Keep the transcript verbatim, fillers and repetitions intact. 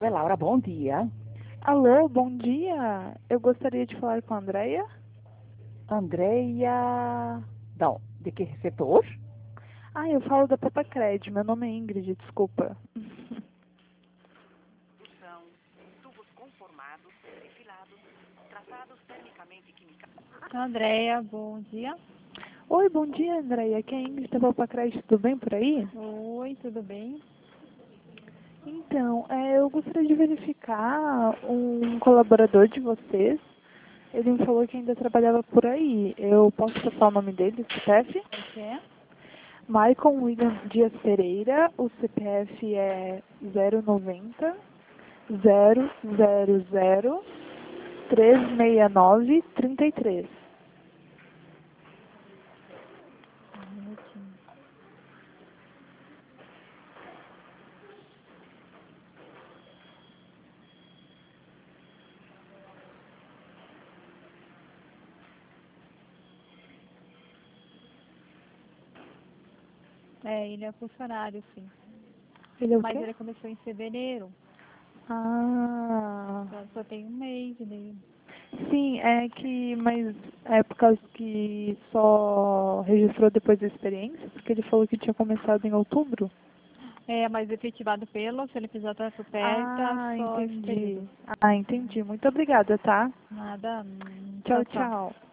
Oi, Laura, bom dia. Alô, bom dia. Eu gostaria de falar com a Andrea. Andreia. Não, de que setor? Ah, eu falo da Papacred. Meu nome é Ingrid, desculpa. São tubos conformados, perfilados, tratados termicamente e quimicamente. Andréia, bom dia. Oi, bom dia, Andrea. Aqui é a Ingrid da Papacred. Tudo bem por aí? Oi, tudo bem? Então, é, eu gostaria de verificar um colaborador de vocês. Ele me falou que ainda trabalhava por aí. Eu posso passar o nome dele, C P F? O que é? Maicon William Dias Pereira. O C P F é zero noventa zero zero zero três seis nove três três. Um minutinho. É, ele é funcionário, sim. Ele é o Mas quê? ele começou em fevereiro. Ah, Então só tem um mês dele. sim, é que, mas é por causa que só registrou depois da experiência, porque ele falou que tinha começado em outubro. É, mas efetivado pelo, se ele fizer trato perto, Ah, só esse entendi. período. Ah, entendi. Muito obrigada, tá? Nada, hum, Tchau, tchau, tchau. tchau.